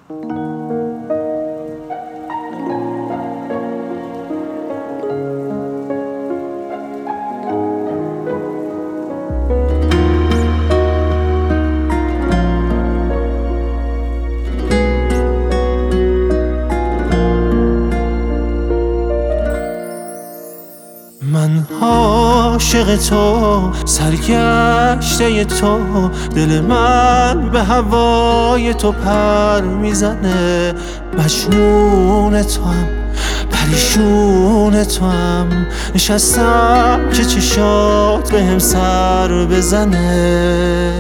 من عاشق تو، سرگشته تو، دل من به هوای تو پر میزنه. مجنون تو هم، پریشون تو هم، نشستم که چشات بهم سر بزنه.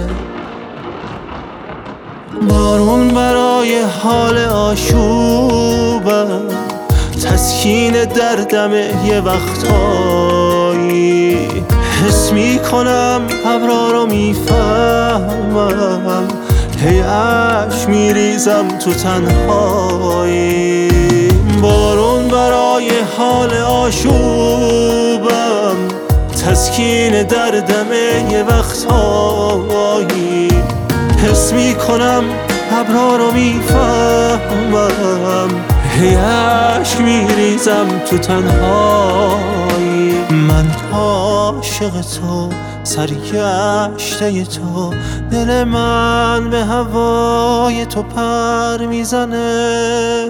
بارون برای حال آشوبم، تسکین دردمه یه وقتایی. حس میکنم ابرا رو میفهمم، هی اشک میریزم تو تنهایی. بارون برای حال آشوبم، تسکین دردمه یه وقتایی. حس میکنم ابرا رو میفهمم، هی اشک میریزم تو تنهایی. من عاشق تو، سرگشته تو، دل من به هوای تو پر میزنه.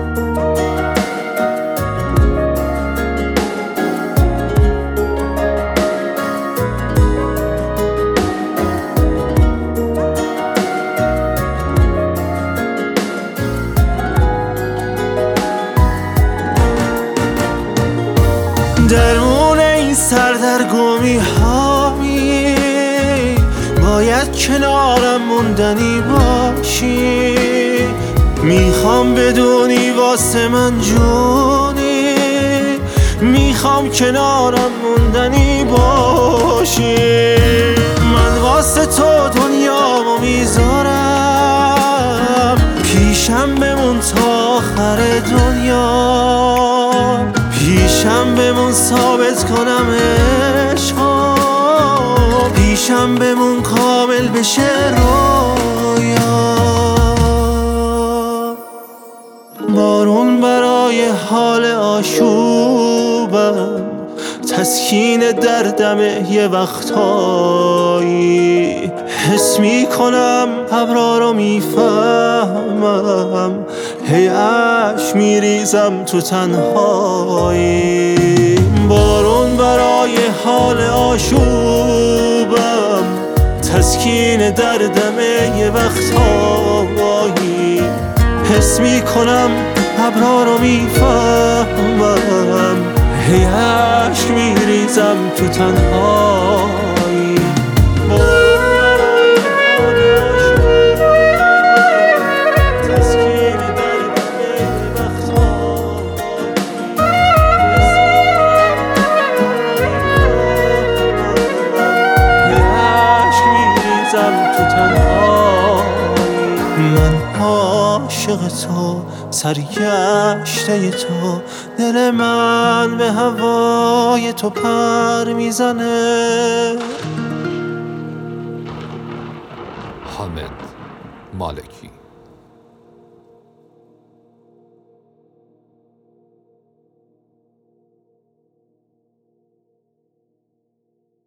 درمون این سردرگمی هایی باید کنارم موندنی باشی. میخوام بدونی واسه من جونی، میخوام کنارم موندنی باشی. من واسه تو دنیامو میذارم، پیشم بمون تا آخر دنیا. پیشم بمون ثابت کنم عشقا، پیشم بمون کامل بشه رویا. بارون برای حال آشوبم، تسکین دردمه یه وقتایی. حس میکنم ابرا رو میفهمم، هی اشک میریزم تو تنهایی. بارون برای حال آشوبم، تسکین دردمه یه وقتایی. حس میکنم ابرا رو میفهمم، هی اشک میریزم تو تنهایی. من عاشق تو، سرگشته تو، دل من به هوای تو پر میزنه. حامد مالکی.